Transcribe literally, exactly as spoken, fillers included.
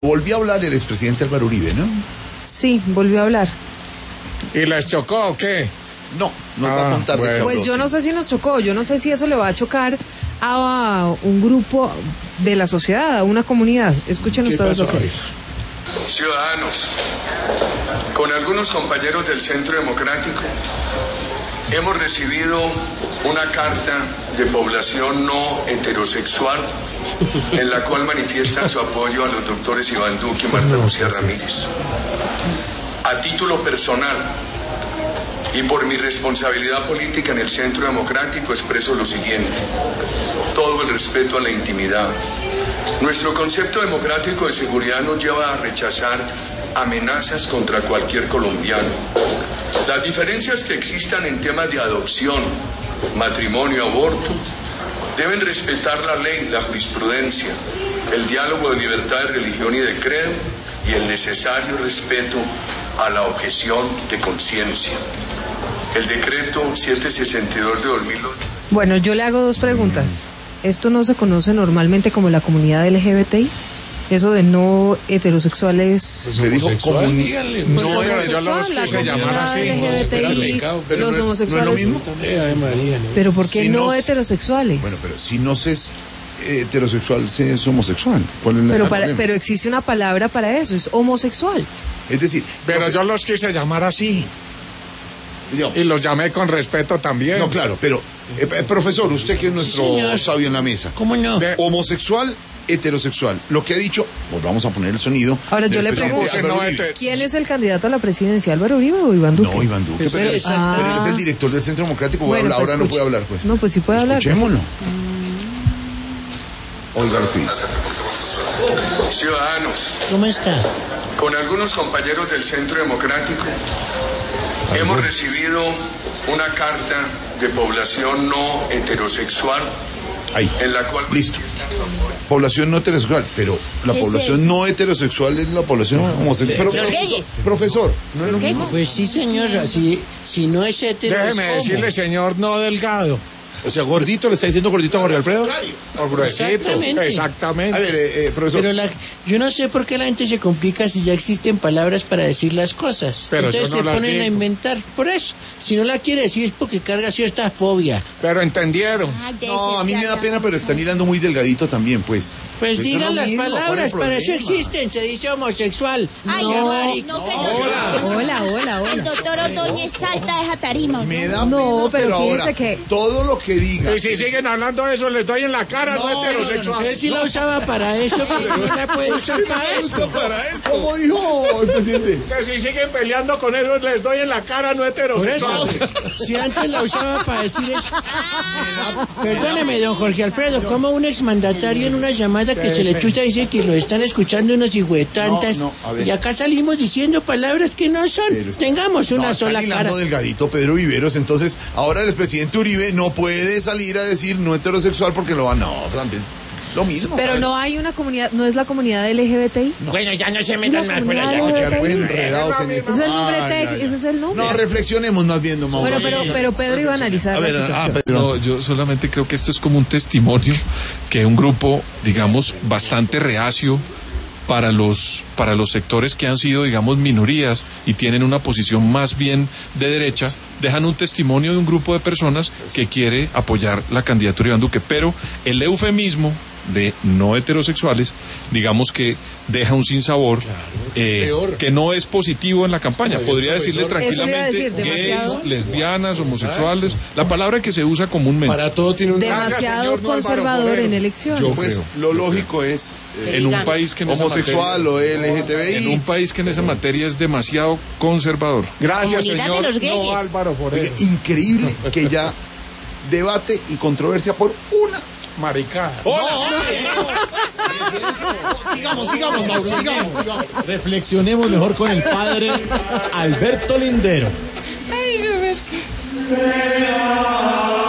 Volvió a hablar el expresidente Álvaro Uribe, ¿no? Sí, volvió a hablar. ¿Y les chocó o qué? No, nos ah, va a contar bueno. de qué Pues habló, yo sí. no sé si nos chocó, yo no sé si eso le va a chocar a un grupo de la sociedad, a una comunidad. Escuchen ustedes lo que dijo. Ciudadanos, con algunos compañeros del Centro Democrático hemos recibido una carta de población no heterosexual en la cual manifiestan su apoyo a los doctores Iván Duque y Marta Lucía Ramírez. A título personal y por mi responsabilidad política en el Centro Democrático expreso lo siguiente: todo el respeto a la intimidad. Nuestro concepto democrático de seguridad nos lleva a rechazar amenazas contra cualquier colombiano. Las diferencias que existan en temas de adopción, matrimonio, aborto, deben respetar la ley, la jurisprudencia, el diálogo de libertad de religión y de credo y el necesario respeto a la objeción de conciencia. El decreto setecientos sesenta y dos de dos mil ocho. Bueno, yo le hago dos preguntas. ¿Esto no se conoce normalmente como la comunidad L G B T I? Eso de no heterosexuales... Pues le dijo comunidad. Pues No, homosexual, yo los la quise llamar comunidad así. L G B T I, Pero los no es- homosexuales... no es lo mismo. Pero ¿por qué Si no no- heterosexuales? Bueno, pero si no se es heterosexual, se es homosexual. ¿Cuál es la- pero, el para, problema? pero existe una palabra para eso, es homosexual. Es decir, Pero lo que- yo los quise llamar así. yo- Y los llamé con respeto también. no, claro, pero eh, eh, profesor, usted que es nuestro señor. sabio en la mesa. ¿Cómo no? De- Homosexual, heterosexual. Lo que ha dicho, pues vamos a poner el sonido. Ahora, yo del le presidente pregunto, Álvaro no, Uribe. este- ¿Quién es el candidato a la presidencia, Álvaro Uribe o Iván Duque? No, Iván Duque, pero, Pues, pero él es el director del Centro Democrático. Voy a Bueno, hablar, pues ahora no escuche. puede hablar, pues. No, pues sí puede hablar. Escuchémoslo. Oiga lo que dice. Ciudadanos, ¿Cómo está? con algunos compañeros del Centro Democrático hemos recibido una carta de población no heterosexual Ahí. en la cual Listo. Población no heterosexual, pero la ¿Qué es población eso? no heterosexual es la población homosexual. Pero, Los profesor, gayes. Profesor, no es lo mismo. Pues sí, señor, si, si no es hetero, Déjeme es homo. decirle, señor, no delgado. O sea, gordito, le está diciendo gordito a Jorge Alfredo. O gruesito. Exactamente. Exactamente. A ver, eh, eh, profesor. Pero la, yo no sé por qué la gente se complica si ya existen palabras para decir las cosas. Pero Entonces yo no se las ponen a digo. inventar. Por eso, si no la quiere decir es porque carga cierta fobia. Pero entendieron. No, a mí me da pena, pero está mirando muy delgadito también, pues. Pues Eso es digan lo las mismo, ¿cuál es palabras, el para eso problema? existen. Se dice homosexual. Ay, no, no, marica. no, que yo- Hola, hola, El hola. doctor Ordóñez salta de esa tarima. ¿no? Me da No, pena, pero fíjese ahora, que- todo lo que diga. Y si siguen hablando de eso, les doy en la cara, no, heterosexual. Él sí la usaba para eso, pero no la puede usar para eso. para esto. ¿Cómo dijo el presidente? Que si siguen peleando con eso, les doy en la cara, no Por heterosexual. eso, si antes la usaba para decir eso. Perdóneme, don Jorge Alfredo, como un exmandatario en una llamada que se le chuta dice que lo están escuchando unos hijuetantas. No, no, a ver. Y acá salimos diciendo palabras que no son. Pero está- Tengamos una no, está sola cara. hilando delgadito Pedro Viveros, entonces ahora el expresidente Uribe no puede salir a decir no heterosexual porque lo van, no, también lo mismo. Pero no hay una comunidad, ¿no es la comunidad L G B T I? Bueno, ya no se metan más por allá. Vamos a quedar muy enredados en esto. Ese es el nombre Ay, tec- ay, ay. ese es el nombre. No, reflexionemos más bien, don Mauro. Bueno, pero, pero Pedro iba a analizar la situación. No, yo solamente creo que esto es como un testimonio que un grupo, digamos, bastante reacio para los para los sectores que han sido, digamos, minorías y tienen una posición más bien de derecha, dejan un testimonio de un grupo de personas que quiere apoyar la candidatura de Iván Duque, pero el eufemismo de no heterosexuales, digamos que deja un sinsabor eh, que no es positivo en la campaña. Podría decirle Eso le iba a tranquilamente decir, demasiado. gays, lesbianas, homosexuales, la palabra que se usa comúnmente. Para todo tiene un... Demasiado Gracias, señor Álvaro conservador Forero. en elecciones. Yo Pues creo. lo lógico es eh, En un país que en esa homosexual materia- o L G T B I. en un país que en esa materia es demasiado conservador. Gracias, Comunidad de señor. los No, gayes. Álvaro Oiga, Forero. increíble que ya debate y controversia por una. Maricada. Sigamos, sigamos, Mauro, sigamos, sigamos. Reflexionemos mejor con el padre Alberto Lindero. Ay, yo ver si-